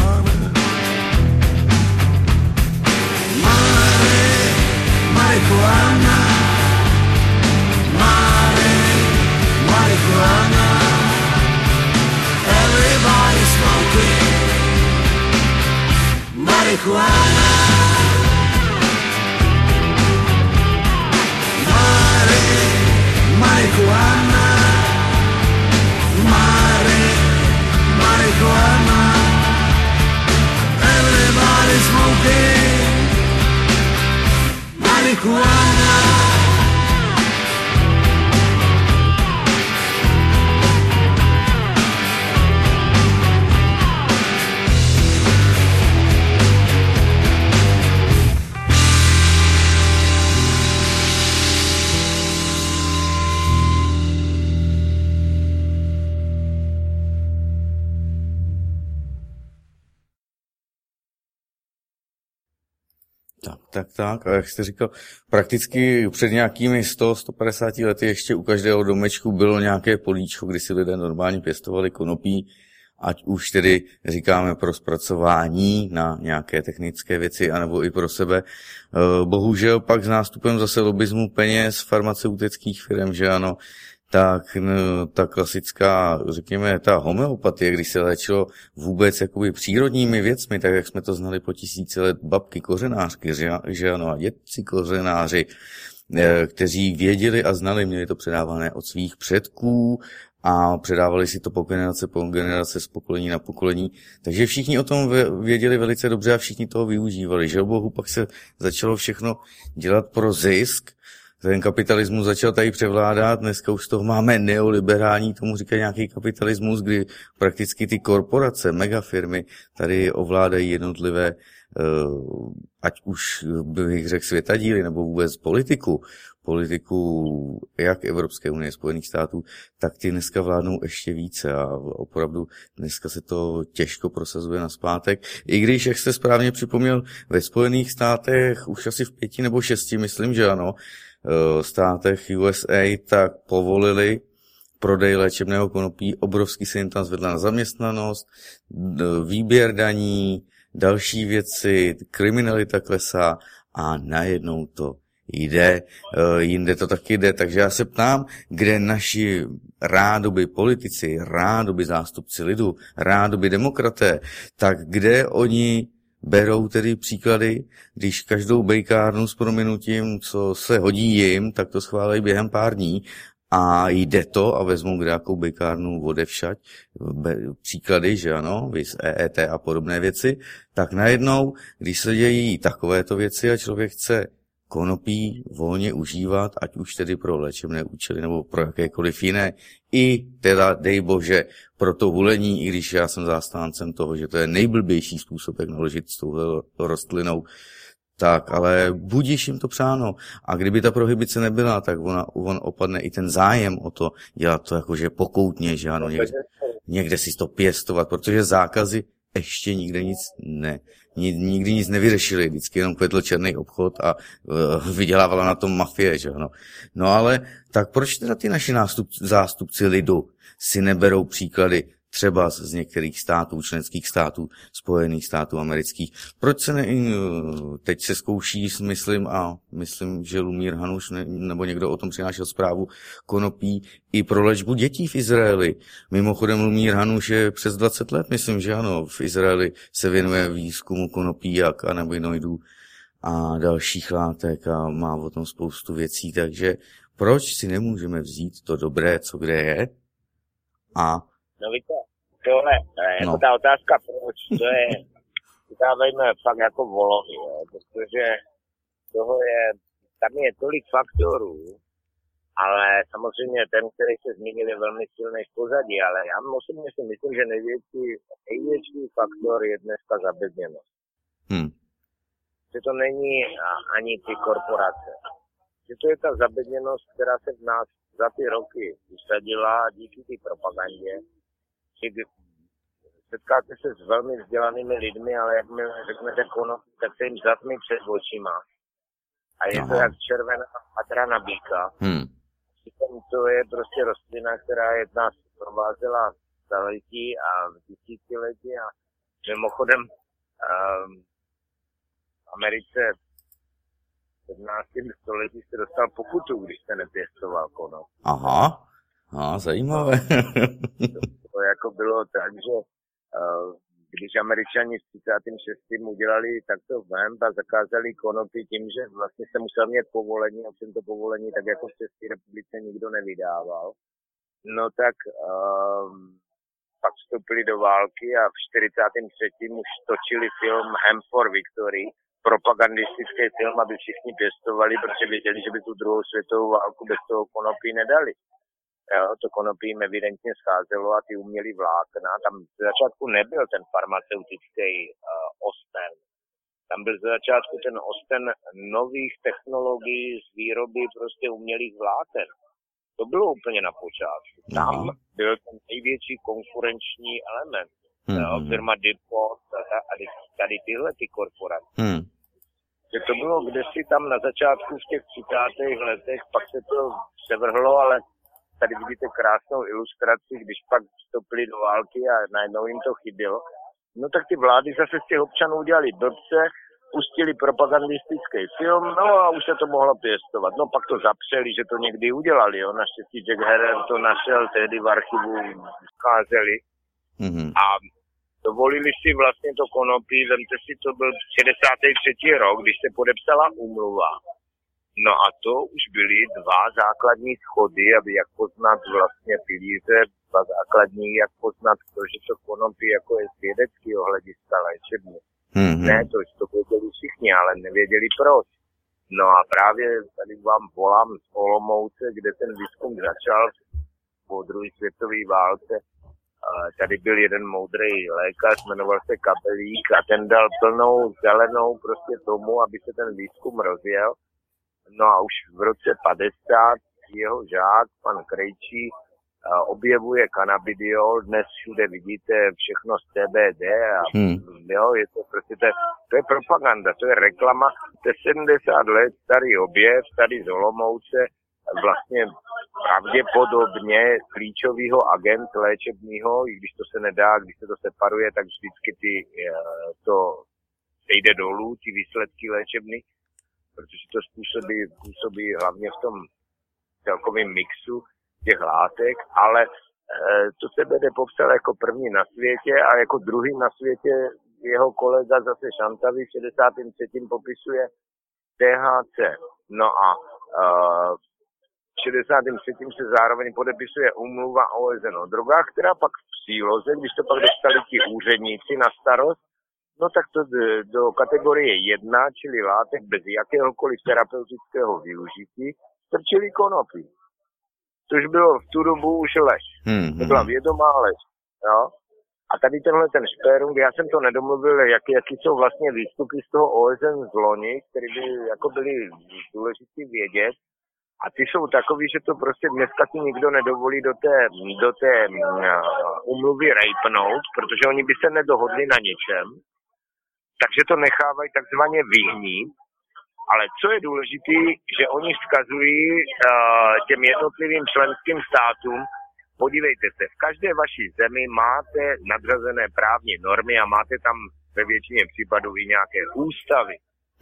Marihuana Marihuana, marihuana, marihuana, everybody smoking marihuana. Tak. A jak jste říkal, prakticky před nějakými 100-150 lety ještě u každého domečku bylo nějaké políčko, kdy si lidé normálně pěstovali konopí, ať už tedy říkáme pro zpracování na nějaké technické věci, anebo i pro sebe. Bohužel pak s nástupem zase lobismu peněz farmaceutických firm, že ano, tak ta klasická, řekněme, ta homeopatie, když se léčilo vůbec jakoby přírodními věcmi, tak jak jsme to znali po tisíce let, babky kořenářky, že ano, a dědci kořenáři, kteří věděli a znali, měli to předávané od svých předků a předávali si to po generace z pokolení na pokolení. Takže všichni o tom věděli velice dobře a všichni toho využívali. Že bohu, pak se začalo všechno dělat pro zisk. Ten kapitalismus začal tady převládat, dneska už z toho máme neoliberální, tomu říkají nějaký kapitalismus, kdy prakticky ty korporace, megafirmy tady ovládají jednotlivé, ať už bych řekl světadíly, nebo vůbec politiku jak Evropské unie, Spojených států, tak ty dneska vládnou ještě více a opravdu dneska se to těžko prosazuje nazpátek. I když, jak jste správně připomněl, ve Spojených státech už asi v 5 nebo 6, myslím, že ano, státech USA, tak povolili prodej léčebného konopí, obrovský se jim tam zvedla na zaměstnanost, výběr daní, další věci, kriminalita klesá a najednou to jde, jinde to taky jde, takže já se ptám, kde naši rádoby politici, rádoby zástupci lidu, rádoby demokraté, tak kde oni berou tedy příklady, když každou bejkárnu s prominutím, co se hodí jim, tak to schválí během pár dní a jde to a vezmou kdejakou bejkárnu odevšať, příklady, že ano, vys EET a podobné věci, tak najednou, když se dějí takovéto věci a člověk chce konopí volně užívat, ať už tedy pro léčebné účely nebo pro jakékoliv jiné, i teda, dej bože, pro to hulení, i když já jsem zastáncem toho, že to je nejblbější způsob, jak naložit s touhle rostlinou, tak, ale budíš jim to přáno. A kdyby ta prohibice nebyla, tak on opadne i ten zájem o to dělat to jakože pokoutně, že ano, někde si to pěstovat, protože zákazy ještě nikdy nic nevyřešili, vždycky jenom kvetl černý obchod a vydělávala na tom mafie, že ano. No ale tak proč teda ty naši zástupci lidu si neberou příklady třeba z některých států, členských států, Spojených států amerických? Proč se teď se zkouší, myslím, že Lumír Hanuš nebo někdo o tom přinášel zprávu, konopí i pro léčbu dětí v Izraeli. Mimochodem Lumír Hanuš je přes 20 let, myslím, že ano, v Izraeli se věnuje výzkumu konopí a kanabinoidů a dalších látek a má o tom spoustu věcí, takže proč si nemůžeme vzít to dobré, co kde je a no víte, tohle, jako ta otázka proč, to je, dávejme fakt jako volový, protože toho je, tam je tolik faktorů, ale samozřejmě ten, který se zmínil, je velmi silný v pozadí, ale já osobně si myslím, že největší faktor je dneska zabedněnost. Že to není ani ty korporace. Že to je ta zabedněnost, která se v nás za ty roky usadila díky té propagandě. Setkáte se s velmi vzdělanými lidmi, ale jak mi řeknete konopí, tak se jim zatmí před očima. A je to jak červená patra na býka. To je prostě rostlina, která je nás provázela staletí a v tisíciletí a mimochodem v Americe v 17. století se dostal pokutu, když se nepěstoval konop. Aha, zajímavé. To jako bylo tak, že když Američani v 36. udělali takto vemp a zakázali konopí tím, že vlastně se musel mít povolení a všem to povolení tak jako v České republice nikdo nevydával, no tak pak vstoupili do války a v 43. už točili film Hemp for Victory, propagandistický film, aby všichni pěstovali, protože věděli, že by tu druhou světovou válku bez toho konopí nedali. Jo, to konopí jim evidentně scházelo a ty umělý vlákna. Tam z začátku nebyl ten farmaceutický osten. Tam byl z začátku ten osten nových technologií z výroby prostě umělých vláken. To bylo úplně na počátku. Tam byl ten největší konkurenční element. Jo, firma DuPont a tady tyhle ty korporace. Že to bylo kdesi tam na začátku v těch 30. letech, pak se to sevrhlo, ale tady vidíte krásnou ilustraci, když pak vstoupili do války a najednou jim to chybělo. No tak ty vlády zase z těch občanů udělali blbce, pustili propagandistický film, no a už se to mohlo pěstovat. No pak to zapřeli, že to někdy udělali, jo. Naštěstí Jack Herer to našel, tehdy v archivu scházeli. A dovolili si vlastně to konopí, vemte si, to byl 63. rok, když se podepsala úmluva. No a to už byly 2 základní schody, aby jak poznat vlastně pilíře, 2 základní, jak poznat to, že to konopí jako je z vědeckého hlediska léčebně. Ne, to věděli všichni, ale nevěděli proč. No a právě tady vám volám z Olomouce, kde ten výzkum začal po druhé světové válce. Tady byl jeden moudrý lékař, jmenoval se Kabelík a ten dal plnou zelenou prostě tomu, aby se ten výzkum rozjel. No a už v roce 50 jeho žák, pan Krejčí, objevuje cannabidiol, dnes všude vidíte všechno z CBD a jo, je to prostě, to je propaganda, to je reklama, to je 70 let starý objev, tady z Olomouce, vlastně pravděpodobně klíčovýho agent léčebního, i když to se nedá, když se to separuje, tak vždycky to jde dolů, ty výsledky léčebny, protože to působí hlavně v tom celkovém mixu těch látek, ale to CBD popsal jako první na světě a jako druhý na světě jeho kolega zase Šantavi v 63. popisuje THC. No a v 63. se zároveň podepisuje úmluva OSN o drogách, která pak v příloze, když to pak dostali ti úředníci na starost, no tak to do kategorie 1, čili látek bez jakéhokoliv terapeutického využití, strčili konopí. Což bylo v tu dobu už lež. To byla vědomá lež. Jo? A tady tenhle ten špérung, já jsem to nedomluvil, jaký jsou vlastně výstupy z toho OSN z loni, které by jako byly důležité vědět. A ty jsou takový, že to prostě dneska si nikdo nedovolí do té úmluvy rejpnout, protože oni by se nedohodli na ničem. Takže to nechávají takzvaně vyhnít. Ale co je důležité, že oni vzkazují těm jednotlivým členským státům, podívejte se, v každé vaší zemi máte nadřazené právní normy a máte tam ve většině případů i nějaké ústavy.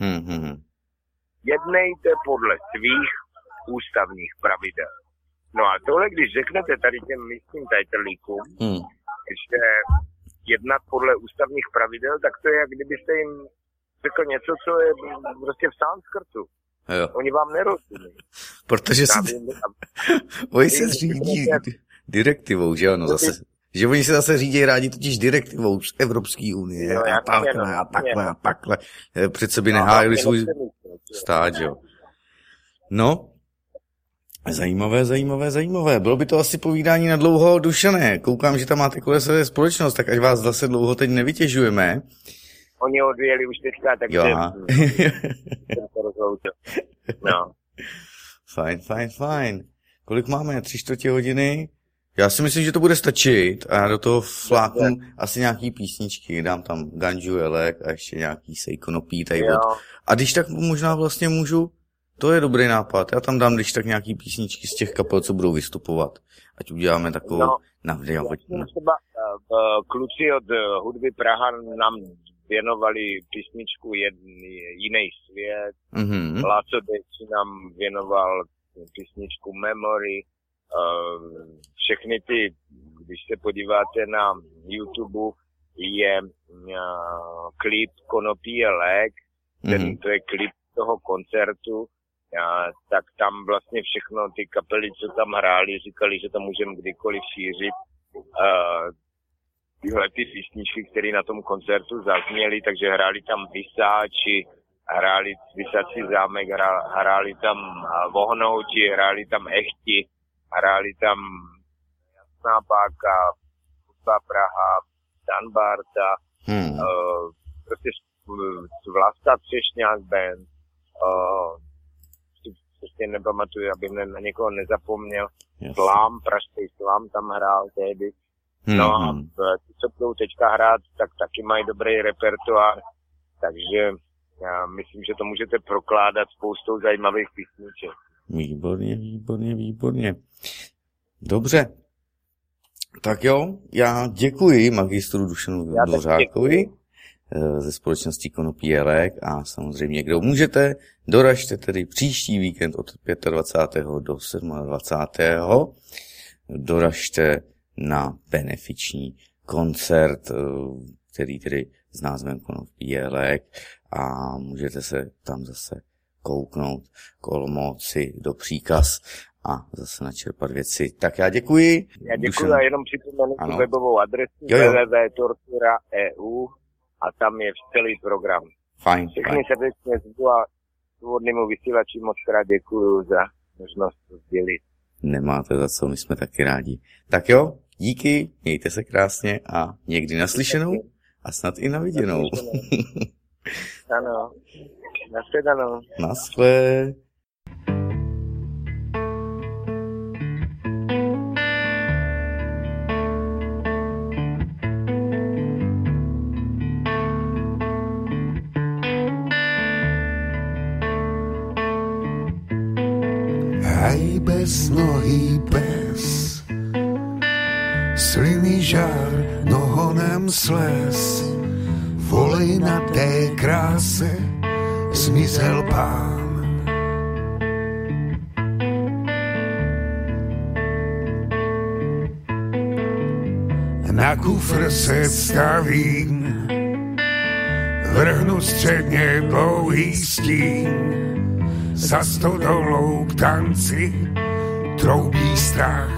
Jednejte podle svých ústavních pravidel. No a tohle, když řeknete tady těm místním tajtrlíkům, že jednat podle ústavních pravidel, tak to je, jak kdybyste jim řekl něco, co je prostě v sanskrtu. Oni vám nerozumí. Protože oni se řídí direktivou, že ano, zase. Že oni se zase řídí rádi totiž direktivou z Evropské unie no, a takhle. Přece by nehájili svůj stát, jo. No, zajímavé. Bylo by to asi povídání na dlouho, Dušané. Koukám, že tam máte kolem sebe společnost, tak ať vás zase dlouho teď nevytěžujeme. Oni odvěli už teďka, takže jsem to rozloučil. No. Fajn. Kolik máme? 3/4 hodiny? Já si myslím, že to bude stačit a já do toho fláknu asi nějaký písničky, dám tam Ganju Elek a ještě nějaký Sejkonopí tady od. A když tak možná vlastně můžu, to je dobrý nápad, já tam dám když tak nějaký písničky z těch kapel, co budou vystupovat. Ať uděláme takovou navděl. Třeba kluci od Hudby Praha nám věnovali písničku Jiný svět, Láco Deci nám věnoval písničku Memory, všechny ty, když se podíváte na YouTube, je klip Konopí je lék, to je klip toho koncertu, tak tam vlastně všechno ty kapely, co tam hráli, říkali, že to můžeme kdykoliv šířit. Tyhle ty písničky, které na tom koncertu zazněly, takže hráli tam Vysáči, hráli Vysací zámek, hráli tam Vohnouti, hráli tam Echti, hráli tam Jasná páka, Hudba Praha, Dan Barta, prostě Vlasta Třešňák band, prostě nepamatuju, abych na někoho nezapomněl. Slám, pražský Slám tam hrál tehdy. No a ti, co budou teďka hrát, tak taky mají dobrý repertoár, takže já myslím, že to můžete prokládat spoustou zajímavých písniček. Výborně. Dobře. Tak jo, já děkuji magistru Dušanu Dvořákovi ze společnosti Konopí je lék a samozřejmě, kdo můžete, doražte tedy příští víkend od 25. do 27. Doražte na benefiční koncert, který tedy s názvem Konopí je lék a můžete se tam zase kouknout k Olomouci do Příkaz a zase načerpat věci. Tak já děkuji. Já děkuji a jenom připomenu tu webovou adresu www.tortura.eu a tam je celý program. Fajn. Všechny srdečně zvu a svobodnému vysílači moc krát děkuji za možnost to sdělit. Nemáte za co, my jsme taky rádi. Tak jo, díky, mějte se krásně a někdy naslyšenou a snad i na viděnou. Ano, nashledanou. Naschle. Aj beznohý pes, sliny žár, nohonem slez, volej na té kráse, zmizel pán. Na kufr se stavím, vrhnu středně dlouhý stín, za stodolou k tanci troubí strach.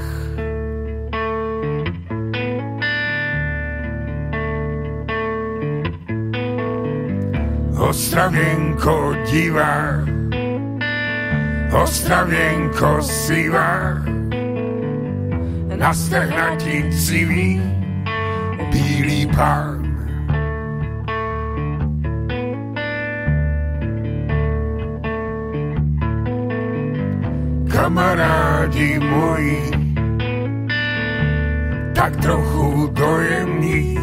Ostravěnko divá, Ostravěnko sivá, na stehna ti civí bílý pán. Kamarádi moji, tak trochu dojemní,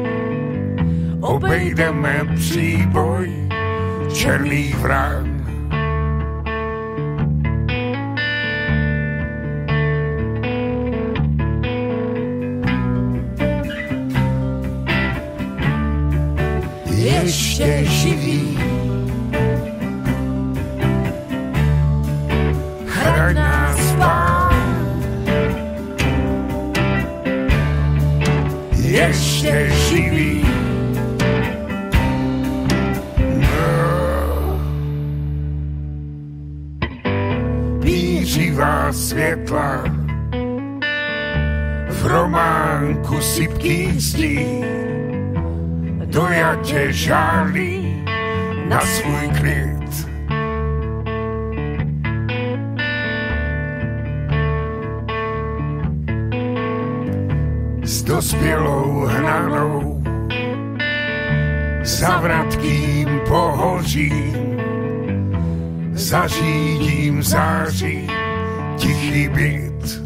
obejdeme příboj černých vrán. Ještě živý, chraň nás Pán. Ještě živý, bířivá světla v románku sypký zdí, dojatě žárlí na svůj klid. S dospělou hnanou za vratkým pohořím zařídím září tichý byt.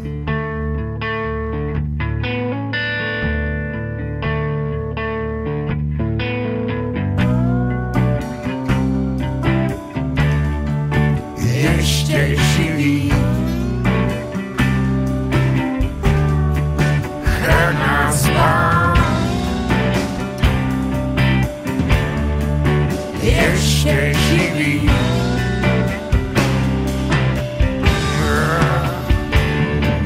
Ještě živý, chraň nás Pán. Ještě živý,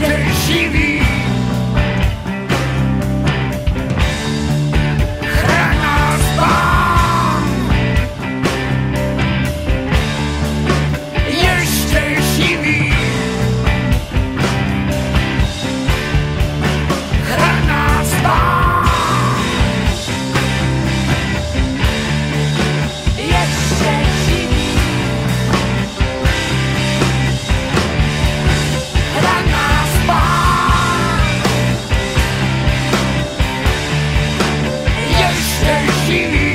ještě živý. Chraň nás, Pán. Ještě živý. Chraň nás, Pán. Ještě živý. Chraň nás, Pán. Ještě živý.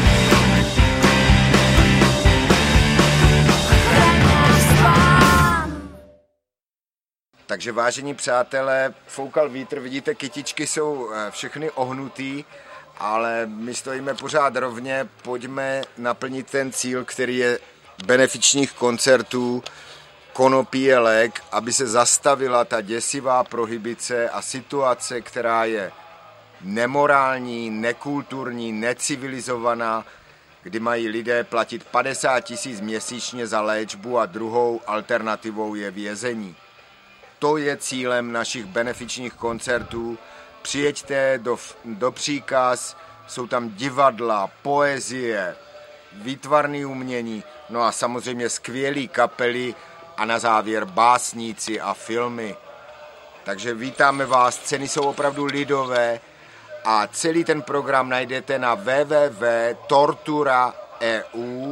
Chraň nás, Pán. Takže vážení přátelé, foukal vítr, vidíte, kytičky jsou všechny ohnutý, ale my stojíme pořád rovně, pojďme naplnit ten cíl, který je benefičních koncertů. Konopí je lék, aby se zastavila ta děsivá prohibice a situace, která je nemorální, nekulturní, necivilizovaná, kdy mají lidé platit 50 000 měsíčně za léčbu a druhou alternativou je vězení. To je cílem našich benefičních koncertů. Přijeďte do Příkaz, jsou tam divadla, poezie, výtvarné umění, no a samozřejmě skvělý kapely a na závěr básníci a filmy. Takže vítáme vás, ceny jsou opravdu lidové a celý ten program najdete na www.tortura.eu,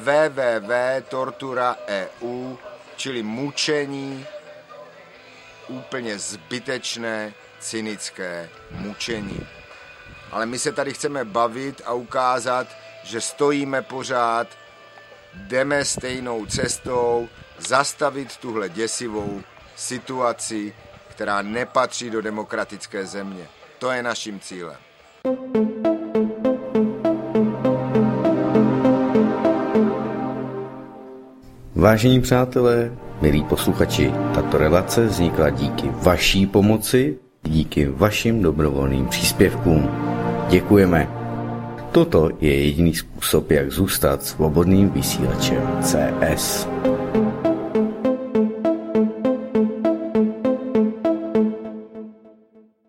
www.tortura.eu, čili mučení, úplně zbytečné, cynické mučení. Ale my se tady chceme bavit a ukázat, že stojíme pořád, jdeme stejnou cestou, zastavit tuhle děsivou situaci, která nepatří do demokratické země. To je naším cílem. Vážení přátelé, milí posluchači, tato relace vznikla díky vaší pomoci, díky vašim dobrovolným příspěvkům. Děkujeme. Toto je jediný způsob, jak zůstat svobodným vysílačem CS.